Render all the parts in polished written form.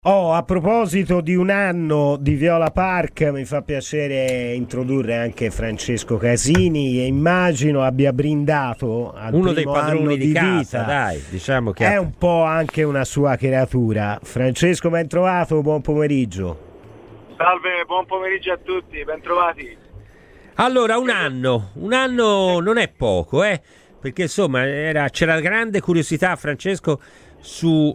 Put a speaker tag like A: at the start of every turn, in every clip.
A: Oh, a proposito di un anno di Viola Park, mi fa piacere introdurre anche Francesco Casini e immagino abbia brindato al
B: Uno dei
A: primo anno
B: padroni di casa,
A: vita.
B: dai, diciamo che
A: È un po' anche una sua creatura. Francesco, ben trovato, buon pomeriggio.
C: Salve, buon pomeriggio a tutti, bentrovati.
B: Allora, un anno non è poco, perché insomma c'era grande curiosità, Francesco, su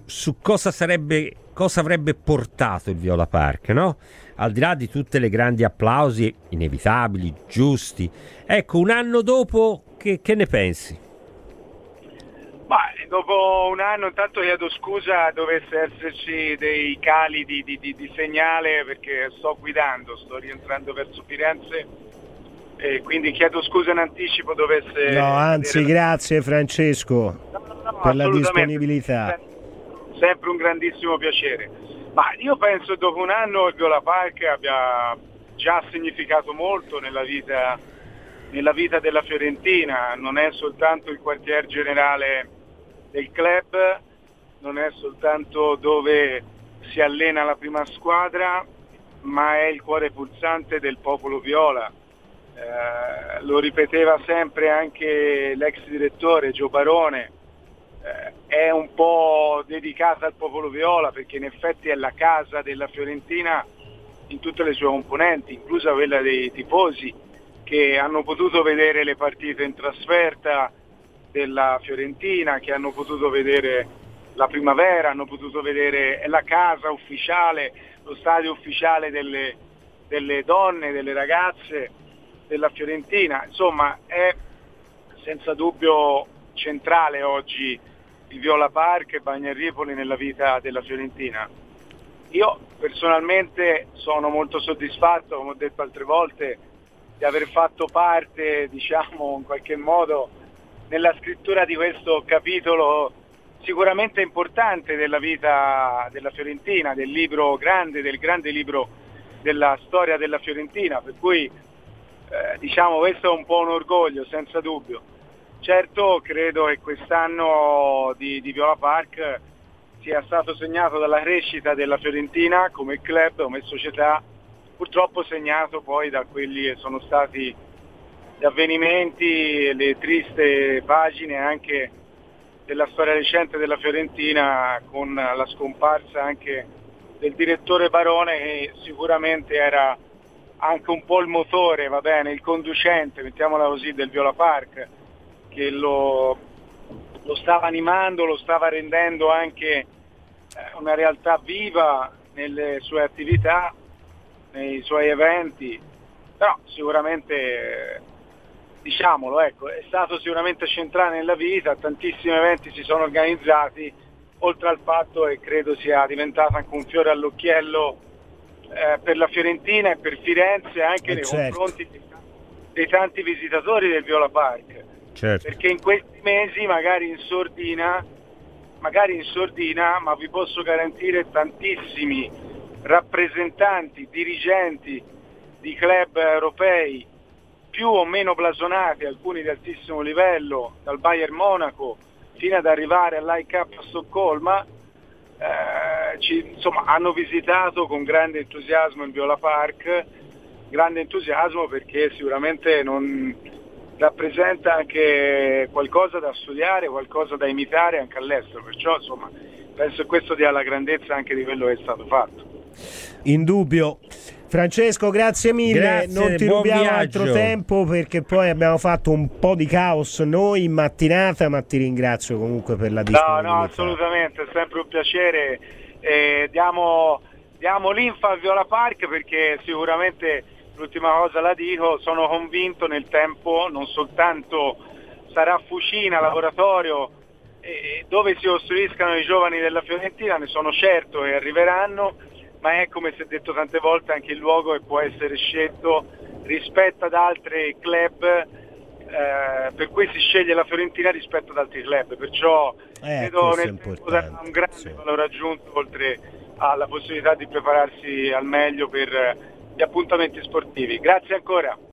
B: cosa avrebbe portato il Viola Park, no? Al di là di tutte le grandi applausi inevitabili, giusti. Ecco, un anno dopo, che ne pensi?
C: Ma dopo un anno intanto chiedo scusa, dovesse esserci dei cali di segnale perché sto guidando, sto rientrando verso Firenze e quindi chiedo scusa in anticipo dovesse...
A: No, anzi, grazie Francesco per la disponibilità.
C: Sempre un grandissimo piacere. Ma io penso che dopo un anno il Viola Park abbia già significato molto nella vita della Fiorentina. Non è soltanto il quartier generale del club, non è soltanto dove si allena la prima squadra, ma è il cuore pulsante del popolo viola. Lo ripeteva sempre anche l'ex direttore Gio Barone. È un po' dedicata al popolo viola perché in effetti è la casa della Fiorentina in tutte le sue componenti, inclusa quella dei tifosi che hanno potuto vedere le partite in trasferta della Fiorentina, che hanno potuto vedere la primavera, hanno potuto vedere la casa ufficiale, lo stadio ufficiale delle donne, delle ragazze della Fiorentina. Insomma, è senza dubbio centrale oggi il Viola Park e Bagnaripoli nella vita della Fiorentina. Io personalmente sono molto soddisfatto, come ho detto altre volte, di aver fatto parte, diciamo, in qualche modo nella scrittura di questo capitolo sicuramente importante della vita della Fiorentina, del grande libro della storia della Fiorentina, per cui diciamo questo è un po' un orgoglio, senza dubbio. Certo, credo che quest'anno di Viola Park sia stato segnato dalla crescita della Fiorentina come club, come società, purtroppo segnato poi da quelli che sono stati gli avvenimenti, le triste pagine anche della storia recente della Fiorentina, con la scomparsa anche del direttore Barone, che sicuramente era anche un po' il motore, va bene, il conducente, mettiamola così, del Viola Park, che lo stava animando, lo stava rendendo anche una realtà viva nelle sue attività, nei suoi eventi, però sicuramente, diciamolo, ecco, è stato sicuramente centrale nella vita, tantissimi eventi si sono organizzati, oltre al fatto che credo sia diventato anche un fiore all'occhiello per la Fiorentina e per Firenze anche nei confronti dei tanti visitatori del Viola Park.
B: Certo.
C: Perché in questi mesi magari in sordina, ma vi posso garantire tantissimi rappresentanti, dirigenti di club europei più o meno blasonati, alcuni di altissimo livello, dal Bayern Monaco fino ad arrivare all'AIK a Stoccolma, insomma, hanno visitato con grande entusiasmo il Viola Park, grande entusiasmo perché sicuramente rappresenta anche qualcosa da studiare, qualcosa da imitare anche all'estero, perciò insomma penso che questo dia la grandezza anche di quello che è stato fatto.
A: Indubbio. Francesco, grazie mille,
B: Grazie,
A: non ti
B: buon
A: rubiamo
B: viaggio.
A: altro tempo perché poi abbiamo fatto un po' di caos noi in mattinata, ma ti ringrazio comunque per la disponibilità.
C: No, assolutamente, è sempre un piacere. Diamo linfa al Viola Park perché sicuramente, l'ultima cosa la dico, sono convinto nel tempo non soltanto sarà fucina, laboratorio, dove si costruiscano i giovani della Fiorentina, ne sono certo che arriveranno, ma è, come si è detto tante volte, anche il luogo che può essere scelto rispetto ad altri club, per cui si sceglie la Fiorentina rispetto ad altri club, perciò credo nel tempo darà un grande valore aggiunto, oltre alla possibilità di prepararsi al meglio per gli appuntamenti sportivi. Grazie ancora.